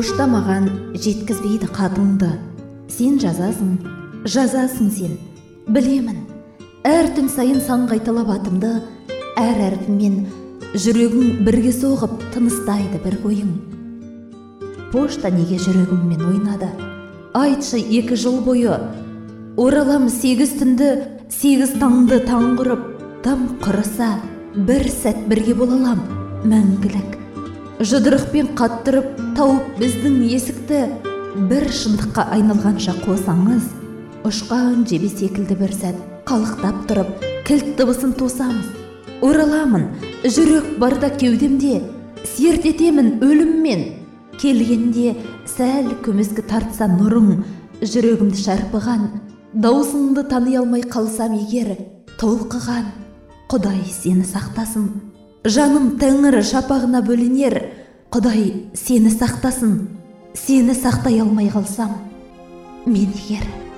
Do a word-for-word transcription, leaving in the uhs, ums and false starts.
Пошта маған жеткізбейді қатыңды. Сен жазасың, жазасың сен, білемін. Әр түн сайын сан қайталап атымды, әр әрпімен жүрегің бірге соғып тыныстайды бір бойың. Пошта неге жүрегіммен ойнады? Айтшы, екі жыл бойы оралам сегіз түнді, сегіз таңды таң құрып, тым құрыса бір сәт бірге болалам мәңгілік. Жұдырықпен қаттырып тауып біздің есікті, бір шындыққа айналғанша қосаңыз, ұшқан жебе секілді бір сәт қалықтап тұрып, кілт дыбысын тосамыз. Ораламын, жүрек барда кеудемде, серт етемін өліммен. Келгенде сәл көмескі тартса нұрың, жүрегімді шарпыған, даусыңды тани алмай қалсам егер, толқыған. Құдай сені сақтасын, жаным тәңір шапағына бөленер. Құдай сені сақтасын, сені сақтай алмай қалсам, мен егер